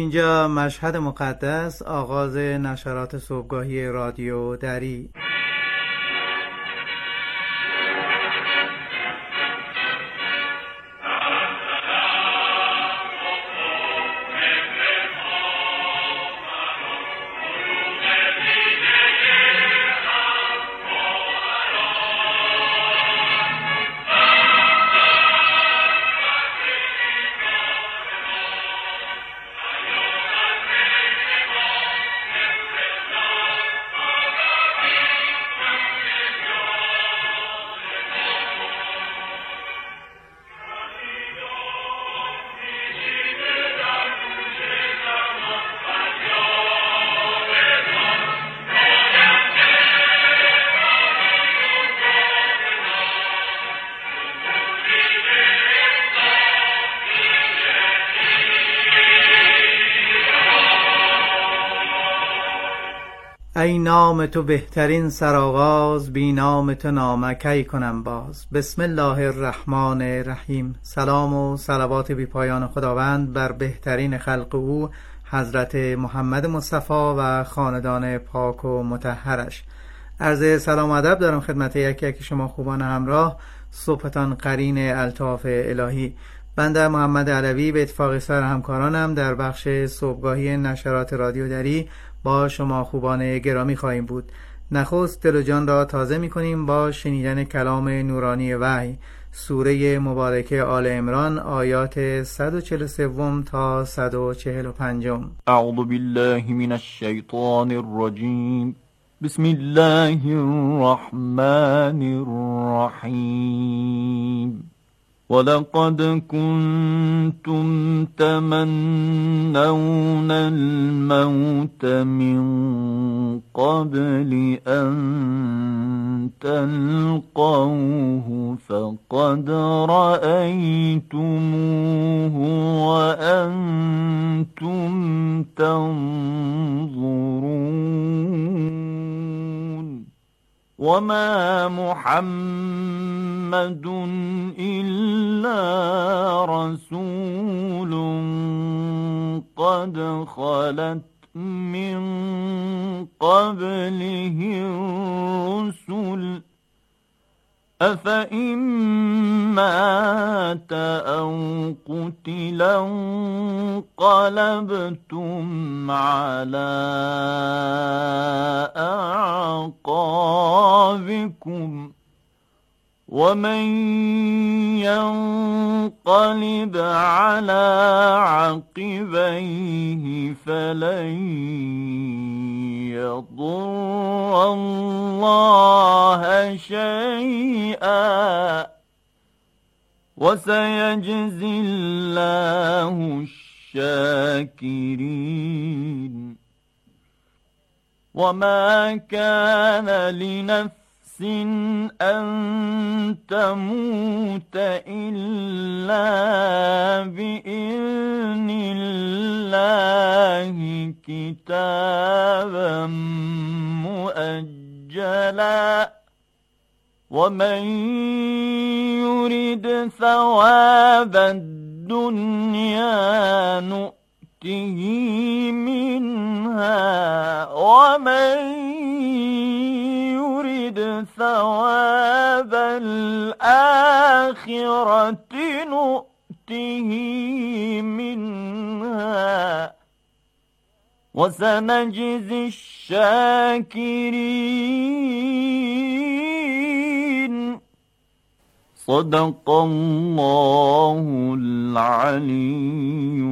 اینجا مشهد مقدس، آغاز نشرات صبحگاهی رادیو دری. ای نام تو بهترین سرآغاز، بی نام تو نامه کی کنم باز. بسم الله الرحمن الرحیم. سلام و صلوات بی پایان خداوند بر بهترین خلق او حضرت محمد مصطفی و خاندان پاک و مطهرش. عرض سلام و ادب دارم خدمت یکی یکی شما خوبان همراه. صبحتان قرین الطاف الهی. بنده محمد علوی به اتفاق سر همکارانم در بخش صبحگاهی نشرات رادیو دری با شما خوبان گرامی خواهیم بود. نخست دل و جان را تازه می کنیم با شنیدن کلام نورانی وحی، سوره مبارکه آل عمران، آیات 143 تا 145. اعوذ بالله من الشیطان الرجیم. بسم الله الرحمن الرحیم. وَلَقَدْ كُنْتُمْ تَمَنَّوْنَ الْمَوْتَ مِنْ قَبْلِ أَنْ تَلْقَوْهُ فَقَدْ رَأَيْتُمُوهُ وَأَنْتُمْ تَنْظُرُونَ. وَمَا مُحَمَّدٌ إِلَّا رَسُولٌ قَدْ خَلَتْ مِنْ قَبْلِهِ الرُّسُلُ أَفَإِنْ مَاتَ أَوْ قُتِلَ انقلبتم عَلَى أَعْقَابِكُمْ وَمَنْ يَنقَلِبْ عَلَى عَقِبَيْهِ فَلَنْ يَضُرَّ اللَّهَ شَيْئًا وَسَيَجْزِي اللَّهُ الشَّاكِرِينَ. وَمَا كَانَ لِنَفْسٍ أَن تَمُوتَ إِلَّا بِإِذْنِ اللَّهِ كِتَابًا مُؤَجَّلًا. وَمَنْ يُرِدْ ثَوَابَ الدُّنْيَا نُؤْتِهِ مِنْهَا وَمَنْ يُرِدْ ثَوَابَ الْآخِرَةِ نُؤْتِهِ مِنْهَا وَسَنَجْزِي الشَّاكِرِينَ. صدق الله العلی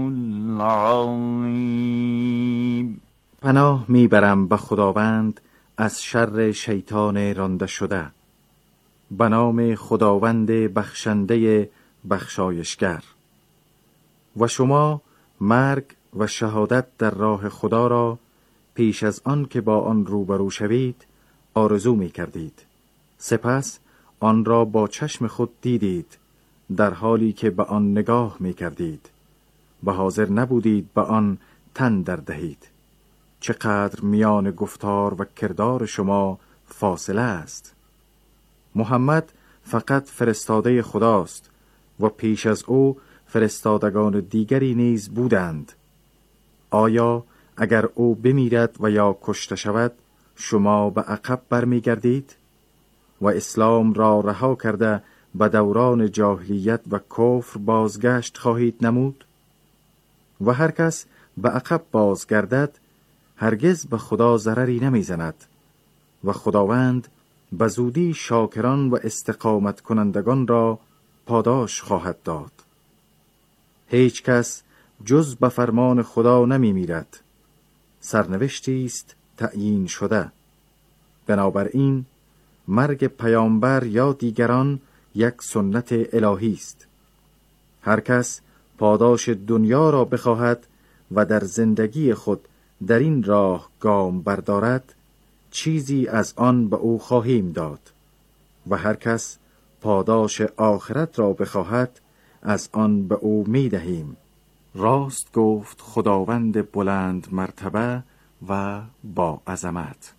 العظیم. پناه میبرم به خداوند از شر شیطان رانده شده. به نام خداوند بخشنده بخشایشگر. و شما مرگ و شهادت در راه خدا را پیش از آن که با آن روبرو شوید آرزو می کردید. سپس آن را با چشم خود دیدید در حالی که به آن نگاه می کردید و حاضر نبودید به آن تن در دهید. چقدر میان گفتار و کردار شما فاصله است. محمد فقط فرستاده خداست و پیش از او فرستادگان دیگری نیز بودند. آیا اگر او بمیرد و یا کشته شود شما به عقب برمیگردید و اسلام را رها کرده به دوران جاهلیت و کفر بازگشت خواهید نمود؟ و هر کس به عقب بازگردد هرگز به خدا ضرری نمیزند و خداوند به زودی شاکران و استقامت کنندگان را پاداش خواهد داد. هیچ کس جز به فرمان خدا نمی میرد. سرنوشتی است تعیین شده. بنابراین مرگ پیامبر یا دیگران یک سنت الهی است. هر کس پاداش دنیا را بخواهد و در زندگی خود در این راه گام بردارد چیزی از آن به او خواهیم داد و هر کس پاداش آخرت را بخواهد از آن به او می دهیم. راست گفت خداوند بلند مرتبه و با عظمت.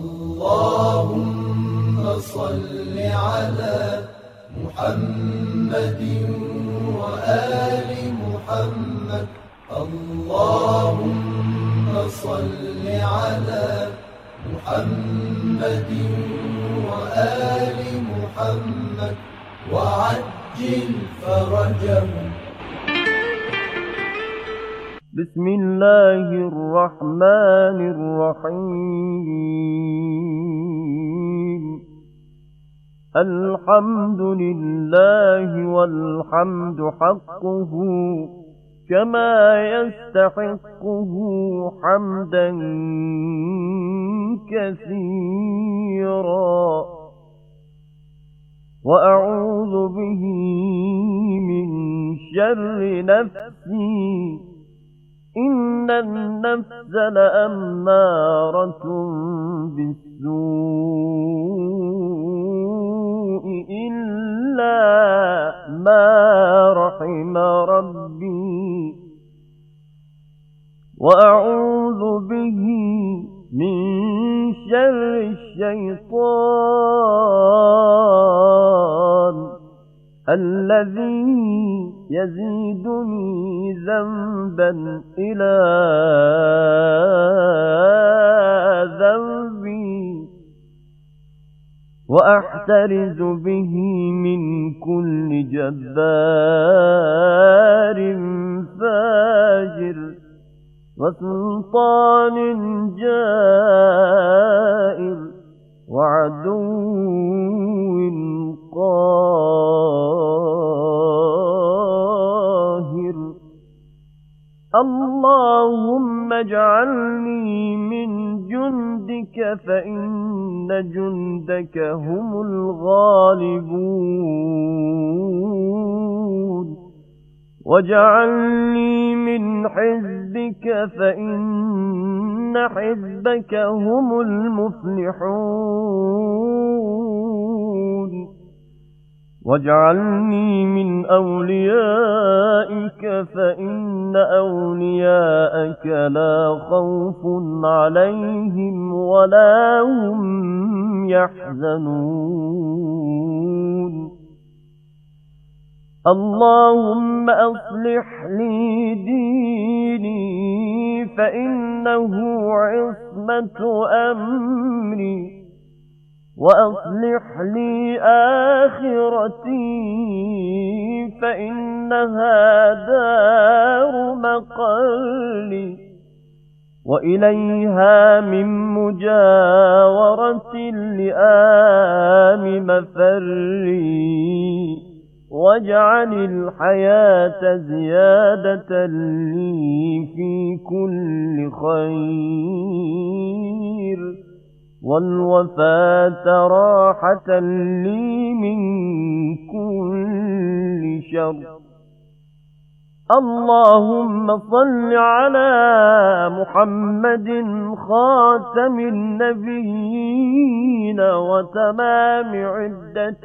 اللهم صل على محمد و آل محمد. اللهم صل على محمد و آل محمد وعجل فرجهم. بسم الله الرحمن الرحيم. الحمد لله والحمد حقه كما يستحقه حمدا كثيرا وأعوذ به من شر نفسي إن النفس لأمارة بالسوء إلا ما رحم ربي وأعوذ به من شر الشيطان الذي يزيدني ذنبا إلى ذنبي وأحترز به من كل جبار فاجر وسلطان جائر وعدو قاهر. اللهم اجعلني من جندك فإن جندك هم الغالبون واجعلني من حزبك فإن حزبك هم المفلحون واجعلني من أوليائك فإن أولياءك لا خوف عليهم ولا هم يحزنون. اللهم أصلح لي ديني فإنه عصمة أمري وأصلح لي آخرتي فإنها دار مقالي وإليها من مجاورة اللئام مفري واجعل الحياة زيادة لي في كل خير والوفاة راحة لي من كل شر. اللهم صل على محمد خاتم النبيين وتمام عدة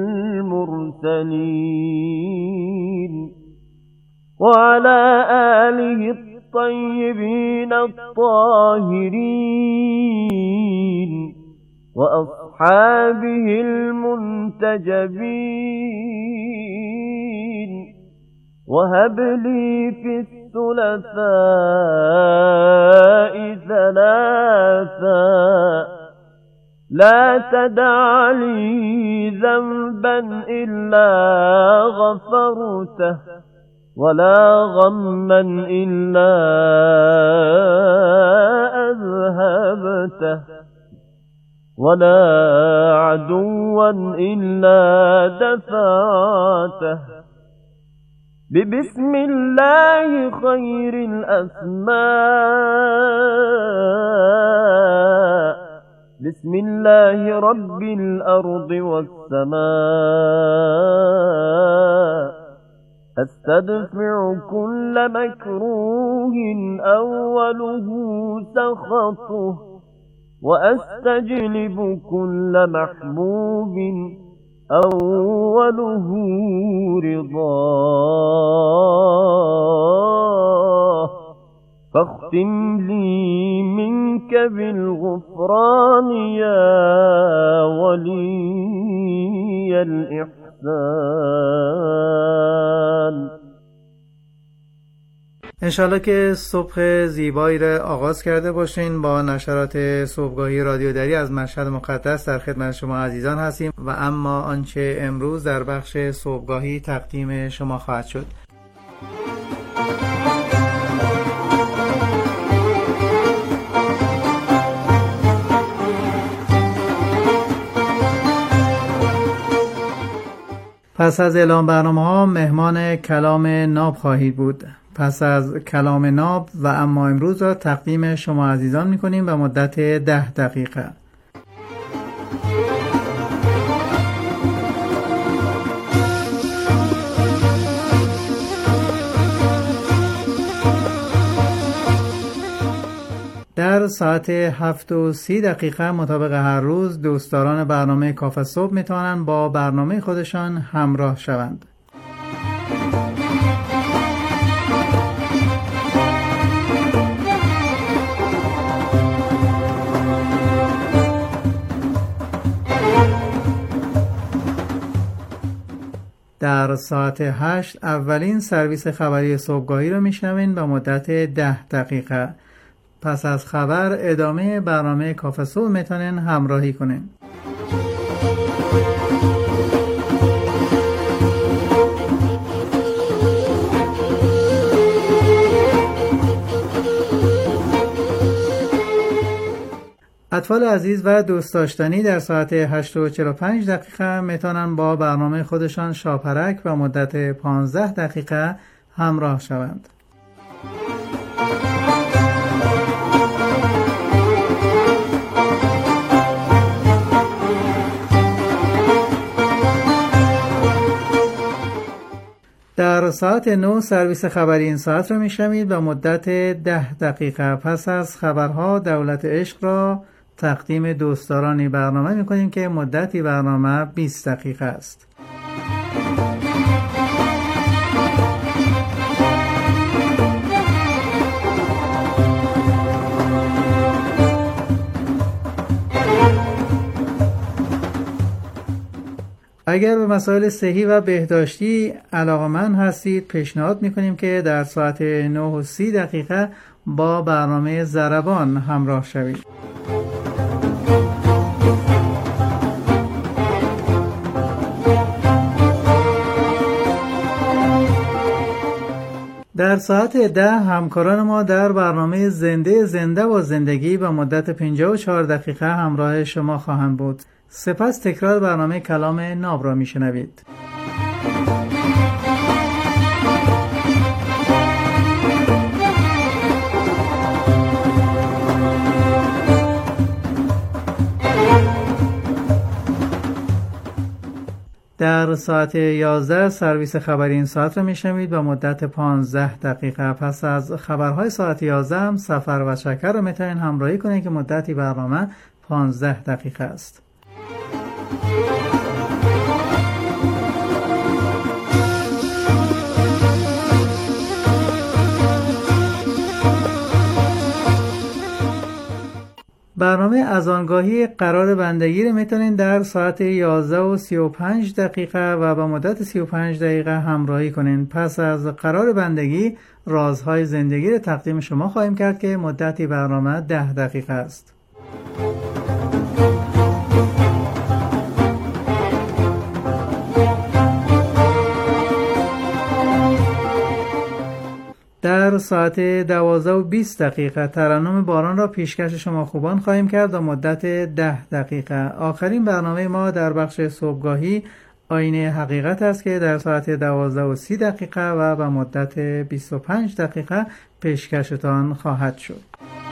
المرسلين وعلى آله الطيبين الطاهرين وأصحابه المنتجبين وهب لي في الثلاثاء ثلاثا لا تدع لي ذنبا إلا غفرته ولا غما إلا أذهبته ولا عدوا إلا دفعته ببسم الله خير الأسماء بسم الله رب الأرض والسماء أستدفع كل مكروه أوله سخطه وأستجلب كل محبوب أوله رضاه فاختم لي منك بالغفران يا ولي الإحسان. انشالله که صبح زیبایی را آغاز کرده باشین. با نشرات صبحگاهی رادیو دری از مشهد مقدس در خدمت شما عزیزان هستیم و اما آنچه امروز در بخش صبحگاهی تقدیم شما خواهد شد. پس از اعلام برنامه‌ها مهمان کلام ناب خواهید بود. پس از کلام ناب و اما امروز را تقدیم شما عزیزان می‌کنیم به مدت 10 دقیقه. در ساعت 7:30 مطابق هر روز دوستداران برنامه کافه صبح میتوانند با برنامه خودشان همراه شوند. در ساعت 8 اولین سرویس خبری صبحگاهی را میشنوین به مدت 10 دقیقه. پس از خبر ادامه برنامه کافه صبح میتونین همراهی کنین. اطفال عزیز و دوست داشتنی در ساعت 8:45 میتونن با برنامه خودشان شاپرک و مدت 15 دقیقه همراه شوند. در ساعت 9 سرویس خبری این ساعت را میشنوید و مدت 10 دقیقه. پس از خبرها دولت عشق را تقدیم دوستدارانی برنامه میکنیم که مدتی برنامه 20 دقیقه است. اگر به مسائل صحی و بهداشتی علاقه‌مند هستید پیشنهاد میکنیم که در ساعت 9:30 با برنامه ضربان همراه شوید. در ساعت 10 همکاران ما در برنامه زنده و زندگی به مدت 54 دقیقه همراه شما خواهند بود. سپس تکرار برنامه کلام ناب را میشنوید. در ساعت 11 سرویس خبری این ساعت را میشنوید به مدت 15 دقیقه. پس از خبرهای ساعت 11 هم سفر و شکر را میتونید همراهی کنید که مدتی برنامه 15 دقیقه است. برنامه اذانگاهی قرار بندگی رو میتونین در ساعت 11:35 و با مدت 35 دقیقه همراهی کنین. پس از قرار بندگی رازهای زندگی رو تقدیم شما خواهیم کرد که مدتی برنامه 10 دقیقه است. در ساعت 12:20 ترنم باران را پیشکش شما خوبان خواهیم کرد و مدت 10 دقیقه. آخرین برنامه ما در بخش صبحگاهی آینه حقیقت است که در ساعت 12:30 و به مدت 25 دقیقه پیشکشتان خواهد شد.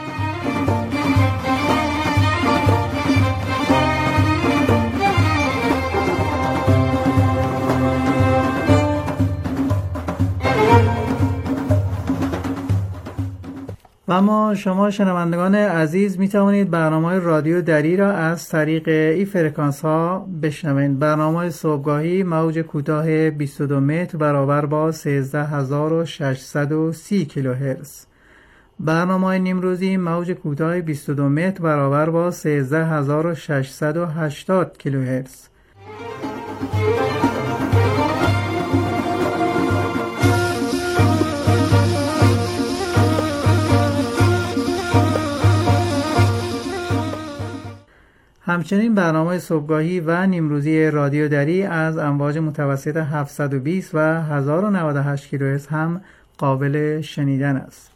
و اما شما شنوندگان عزیز می توانید برنامه رادیو دری را از طریق این فرکانس ها بشنوید. برنامه صبحگاهی موج کوتاه 22 متر برابر با 13630 کیلوهرتز. برنامه نیمروزی موج کوتاه 22 متر برابر با 13680 کیلوهرتز. همچنین برنامه صبحگاهی و نیمروزی رادیو دری از امواج متوسط 720 و 1098 کیلوهرتز هم قابل شنیدن است.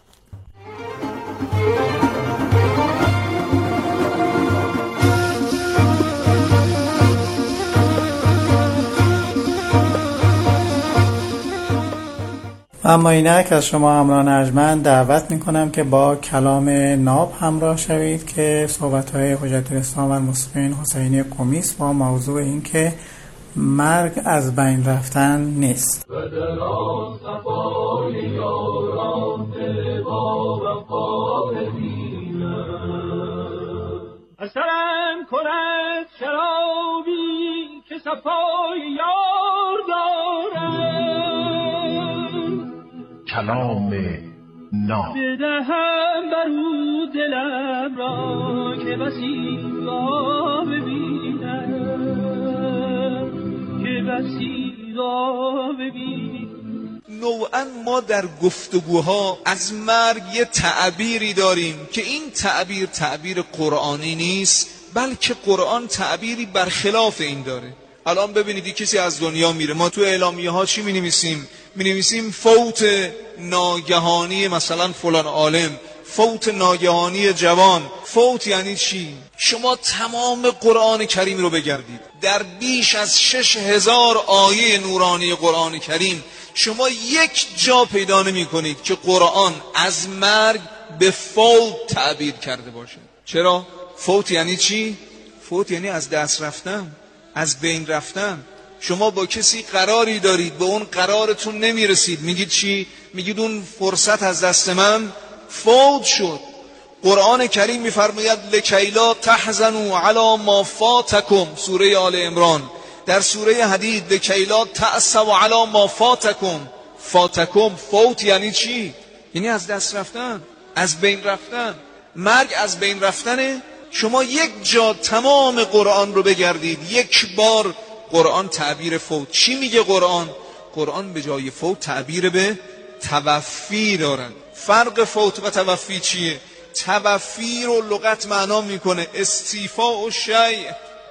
اما اینک از شما همراهان ارجمند دعوت میکنم که با کلام ناب همراه شوید که صحبت‌های حجت الاسلام والمسلمین حسینی قمی است با موضوع این که مرگ از بین رفتن نیست. اثرم کند شرابی که صفای یار دارد، کلام ناب بدهم برو دلم را که بسی را ببینم، که بسی را ببینم. نوعا ما در گفتگوها از مرگ یه تعبیری داریم که این تعبیر قرآنی نیست، بلکه قرآن تعبیری برخلاف این داره. الان ببینید کسی از دنیا میره، ما تو اعلامیه ها چی می نویسیم؟ فوت ناگهانی مثلا فلان عالم، فوت ناگهانی جوان. فوت یعنی چی؟ شما تمام قرآن کریم رو بگردید، در بیش از 6000 آیه نورانی قرآن کریم شما یک جا پیدا نمی کنید که قرآن از مرگ به فوت تعبیر کرده باشه. چرا؟ فوت یعنی چی؟ فوت یعنی از دست رفتن، از بین رفتن. شما با کسی قراری دارید، به اون قرارتون نمیرسید، میگید چی؟ میگید اون فرصت از دست من فوت شد. قرآن کریم میفرماید لکیلا تحزنوا علی ما فاتکم، سوره آل عمران. در سوره حدید لکیلا تأسوا علی ما فاتکم. فاتکم، فوت یعنی چی؟ یعنی از دست رفتن، از بین رفتن. مرگ از بین رفتنه. شما یک جا تمام قرآن رو بگردید، یک بار قرآن تعبیر فوت. چی میگه قرآن؟ قرآن به جای فوت تعبیر به توفی دارن. فرق فوت و توفی چیه؟ توفی رو لغت معنا میکنه استیفاء شیء،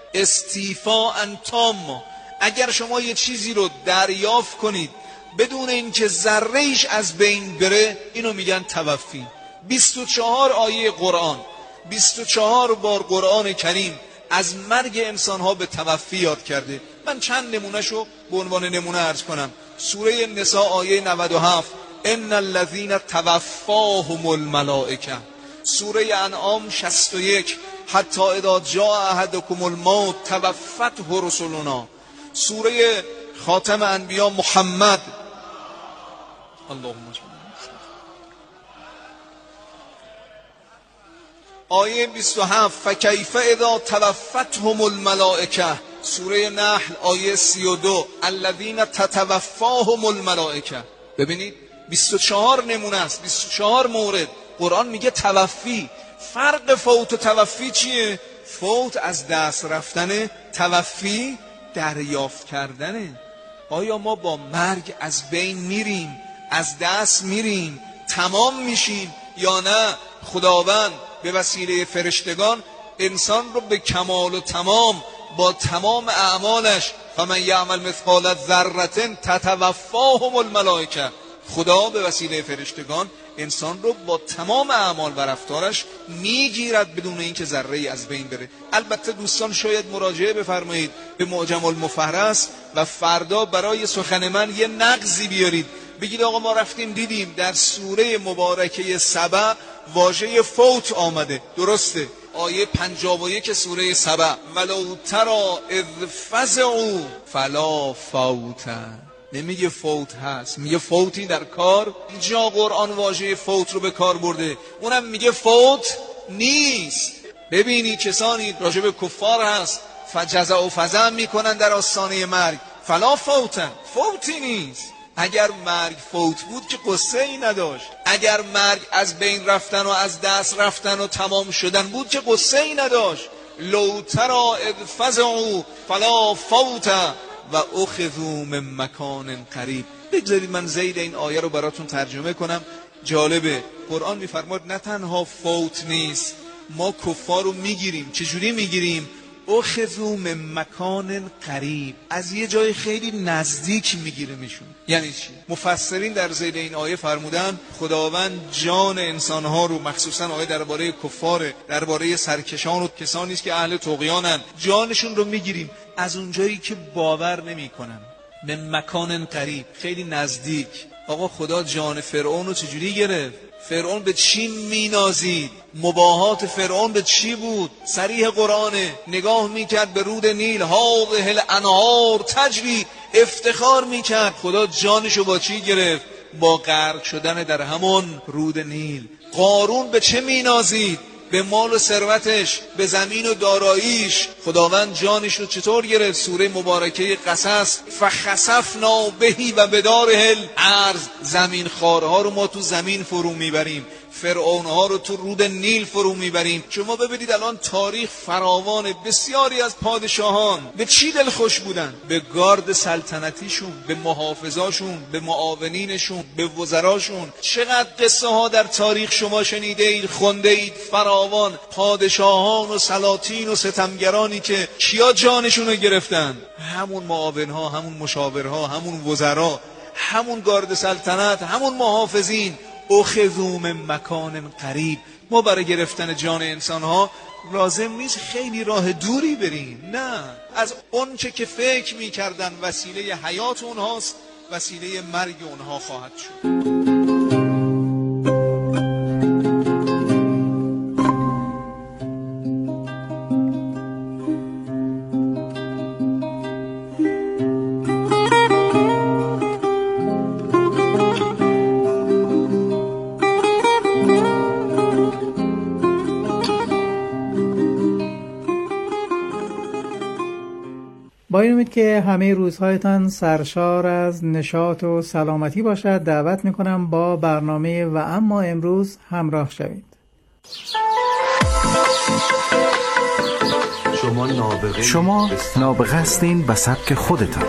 استیفاء تام. اگر شما یه چیزی رو دریافت کنید بدون اینکه ذره‌ایش از بین بره، اینو میگن توفی. 24 آیه قرآن، 24 بار قرآن کریم از مرگ انسانها به توفی یاد کرده. من چند نمونهشو به عنوان نمونه عرض کنم. سوره نساء آیه 97 ان الذين توفاهم الملائکه. سوره انعام 61 حتی اذا جاء احدکم الموت توفته رسلنا. سوره خاتم انبیا محمد اللهم آیه 27 فکیف اذا توفتهم الملائکه. سوره نحل آیه 32 الذین تتوفاهم الملائکه. ببینید 24 نمونه است، 24 مورد قرآن میگه توفی. فرق فوت و توفی چیه؟ فوت از دست رفتن، توفی دریافت کردنه. آیا ما با مرگ از بین میریم، از دست میریم، تمام میشیم، یا نه خداوند به وسیله فرشتگان انسان رو به کمال و تمام با تمام اعمالش فمن یعمل مثقال ذره تتوفاهم الملائکه، خدا به وسیله فرشتگان انسان رو با تمام اعمال و رفتارش میگیرد بدون اینکه ذره‌ای از بین بره. البته دوستان شاید مراجعه بفرمایید به معجم المفهرس و فردا برای سخن من یه نقضی بیارید، بگید آقا ما رفتیم دیدیم در سوره مبارکه سبع واژه فوت آمده. درسته، آیه 51 سوره سبع ولو تری اذ فزعوا فلا فوت، نمیگه فوت هست، میگه فوتی در کار. اینجا قرآن واژه فوت رو به کار برده، اونم میگه فوت نیست. ببینی کسانی راجع به کفار هست فجزع و فزع میکنن در آستانه مرگ، فلا فوتن، فوتی نیست. اگر مرگ فوت بود که قصه ای نداشت، اگر مرگ از بین رفتن و از دست رفتن و تمام شدن بود که قصه ای نداشت. لو تری اذ فزعوا فلا فوت و اخذوا من مکان قریب. بگذارید من زید این آیه رو براتون ترجمه کنم، جالبه. قرآن میفرماد نه تنها فوت نیست، ما کفار رو میگیریم. چجوری میگیریم؟ اخذوا من مکان قریب، از یه جای خیلی نزدیک میگیره میشون. یعنی چی؟ مفسرین در ذیل این آیه فرمودن خداوند جان انسانها رو، مخصوصا آیه درباره کفار، درباره سرکشان و کسانی است که اهل طغیانن، جانشون رو میگیریم از اونجایی که باور نمیکنن. من مکان قریب، خیلی نزدیک. آقا خدا جان فرعون رو چجوری گرفت؟ فرعون به چی مینازید؟ مباهات فرعون به چی بود؟ صریح قرآنه. نگاه میکرد به رود نیل، هاذه الانهار تجری، افتخار میکرد. خدا جانشو با چی گرفت؟ با غرق شدن در همون رود نیل. قارون به چه مینازید؟ به مال و ثروتش، به زمین و داراییش. خداوند جانش رو چطور گرفت؟ سوره مبارکه قصص فخسفنا بهی و بداره الارض، زمین خارها رو ما تو زمین فرو میبریم، فرعونها رو تو رود نیل فرو میبریم. شما ببینید الان تاریخ فراوان، بسیاری از پادشاهان به چی دل خوش بودن؟ به گارد سلطنتیشون، به محافظاشون، به معاونینشون، به وزراشون. چقدر قصه ها در تاریخ شما شنیده اید، خونده اید، فراوان. پادشاهان و سلاطین و ستمگرانی که کیا جانشون رو گرفتن؟ همون معاونها، همون مشاورها، همون وزرا، همون گارد سلطنت، همون محافظین. اخذوا من مکان قریب. ما برای گرفتن جان انسان ها لازم نیست خیلی راه دوری بریم، نه، از اون چه که فکر می کردن وسیله حیات اونهاست، وسیله مرگ اونها خواهد شد. با این امید که همه روزهایتان سرشار از نشاط و سلامتی باشد، دعوت میکنم با برنامه و اما امروز همراه شوید. شما نابغه هستین به سبک خودتان.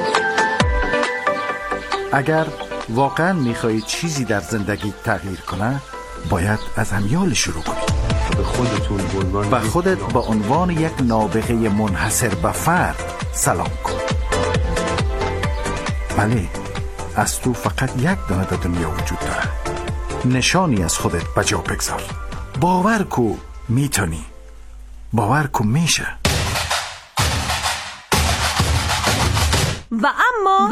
اگر واقعا میخواهید چیزی در زندگی تغییر کنه، باید از امیال شروع کنید. به خودت با عنوان یک نابغه منحصر به فرد سلام کن. بله، از تو فقط یک دانه در دنیا وجود داره. نشانی از خودت بجا بگذار. باور کو میتونی، باور کو میشه. و اما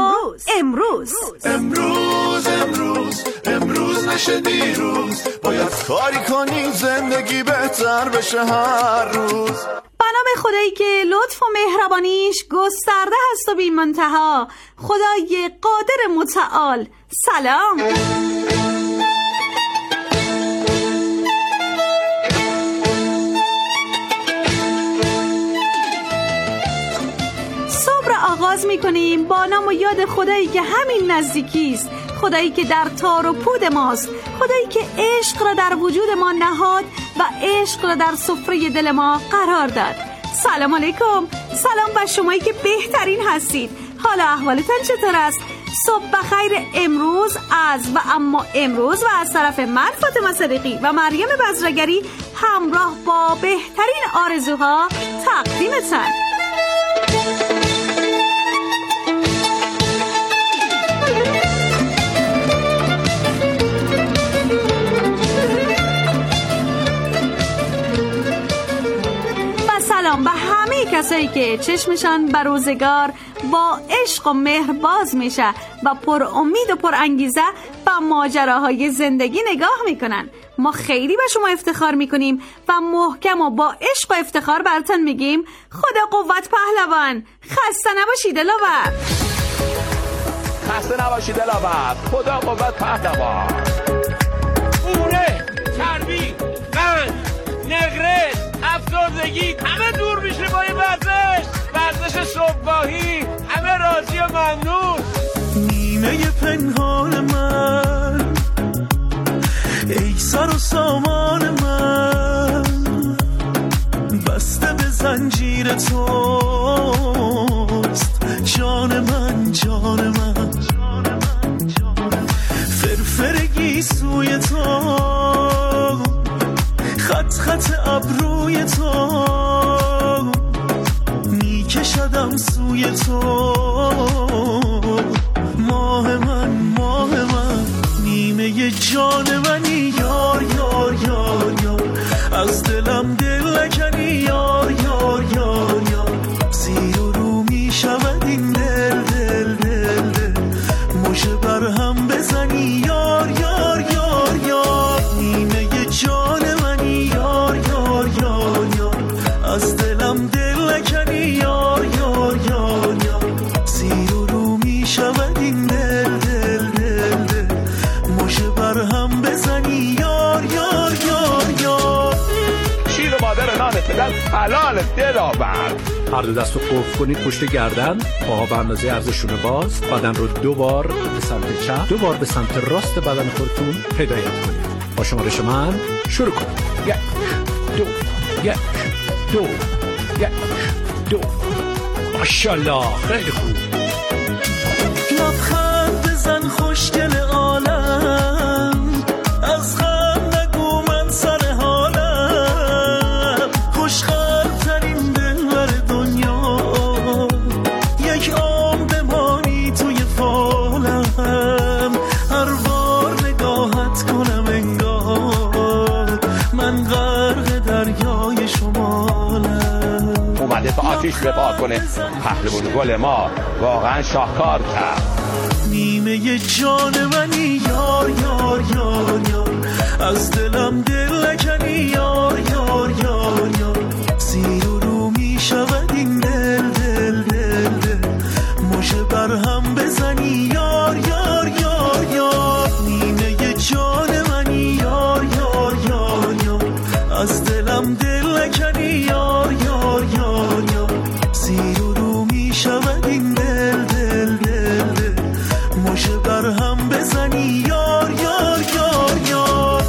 امروز نشه دیروز، باید کاری کنی زندگی بهتر بشه هر روز. به نام خدایی که لطف و مهربانیش گسترده هست و بی منتها، خدای قادر متعال. سلام. صبح را آغاز می کنیم با نام و یاد خدایی که همین نزدیکی است، خدایی که در تار و پود ماست، خدایی که عشق را در وجود ما نهاد و عشق را در سفره دل ما قرار داد. سلام علیکم، سلام بر شمایی که بهترین هستید. حالا احوالتان چطور است؟ صبح بخیر. امروز امروز و از طرف من فاطمه صدیقی و مریم بزرگری همراه با بهترین آرزوها تقدیمتان. سلام به همه کسایی که چشمشان به روزگار با عشق و مهر باز میشه و پر امید و پر انگیزه به ماجراهای زندگی نگاه میکنن. ما خیلی به شما افتخار میکنیم و محکم و با عشق و افتخار براتون میگیم خدا قوت پهلوان. خسته نباشید دلاور. خسته نباشید دلاور. خدا قوت پهلوان. اوره، چربی، قند، نقرس، افسردگی همه دور میشه با این ورزش صبحگاهی. همه راضی و ممنون. نیمه پنهان من، ای سر و سامان من، بسته به زنجیر توست جان من، جان من. فرفرگی سوی تو، خط خط ابروی تو، میکشدم سوی تو. ماه من، ماه من، نیمه جان منی. یار یار یار یار، از دلم دل نکنی. یار یار یار یار، زیر و رو میشود این دل دل دل دل. مژه بر هم بزنی. یار یار یار یار، نیمه جان منی. یار یار یار یار، از دلم دل نکنی. یار یار یار یار، زیر و رو میشود این دل دل دل دل. مژه بر هم بزنی. یار یار یار یار. شیر و مادر نان پدر حلال دلاور. هر دو دست رو قفل کنید پشت گردن، پاها به اندازه عرضشون باز، بدن رو 2 بار به سمت چپ، 2 بار به سمت راست بدن خودتون هدایت کنید. با شمارش من شروع کنید. 1 2 1 2 1 2. ماشاءالله، خیلی خوب. لبخند بزن خوشگل عالم، از غم نگو من سر حالم. خوشخلق ترین دلبر دنیا، یک عمر بمانی توی فالم. هر بار نگاهت کنم انگار من غرق دریای شمالم. اومده تا آتیش بپا کنه. پهلوان گل ما واقعا شاهکار کرد. نیمه جان منی. یار یار یار یار، از دلم دل نکنی. یار یار یار یار، زیر و رو میشود این دل دل دل دل. مژه بر هم بزنی. یار یار یار یار، نیمه جان منی. یار یار یار یار، از دلم دل نکنی. یار یار یار یار، زیر و رو میشود این دل دل دل دل. مژه بر هم بزنی. یار یار یار یار.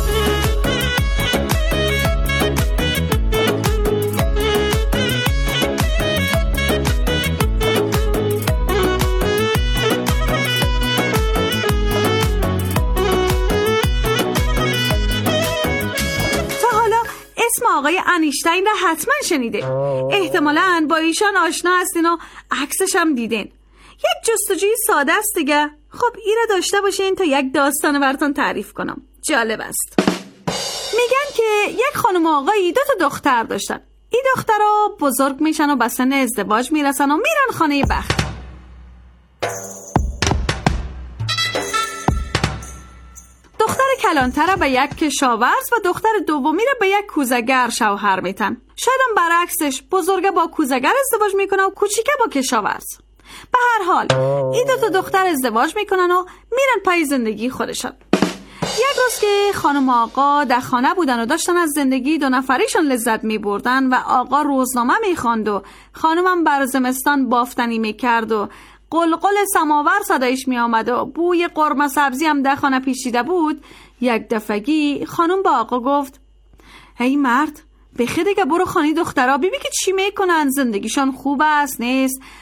آقای انیشتین را حتما شنیده. احتمالاً با ایشان آشنا هستین و عکسش هم دیدین. یک جستجوی ساده است دیگه. خب ایره داشته باشین تا یک داستان براتون تعریف کنم. جالب است. میگن که یک خانم آقایی 2 تا دختر داشتن. این دخترها بزرگ میشن و به سن ازدواج میرسن و میرن خانه بخت. دختر کلانتر به یک کشاورز و دختر دومی را به یک کوزه‌گر شوهر میتن. شاید هم برعکسش، بزرگه با کوزه‌گر ازدواج میکنه و کوچیکه با کشاورز. به هر حال این 2 تا دختر ازدواج میکنن و میرن پای زندگی خودشان. یک روز که خانم آقا در خانه بودن و داشتن از زندگی 2 نفریشون لذت میبردن و آقا روزنامه میخواند و خانمم بر زمستان بافتنی میکرد و قلقل سماور صدایش می آمد و بوی قرمه سبزی هم در خانه پیچیده بود، یک دفعگی خانم با آقا گفت هی مرد بخی دیگه برو خانی دخترها ببین که چی میکنن، زندگیشان خوب است نیست،